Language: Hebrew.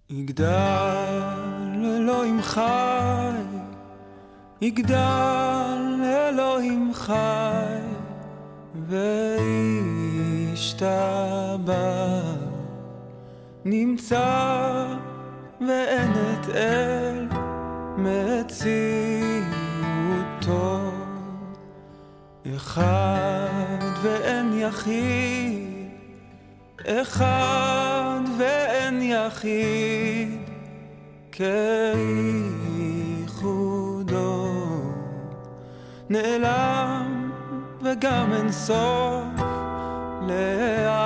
יגדל אלוהים חי, יגדל אלוהים חי, וישתבח, נמצא ואין את אל מציאותו, אחד ואין יחיד, אחד ואין יחיד כייחודו, נעלם וגם אין סוף לעד.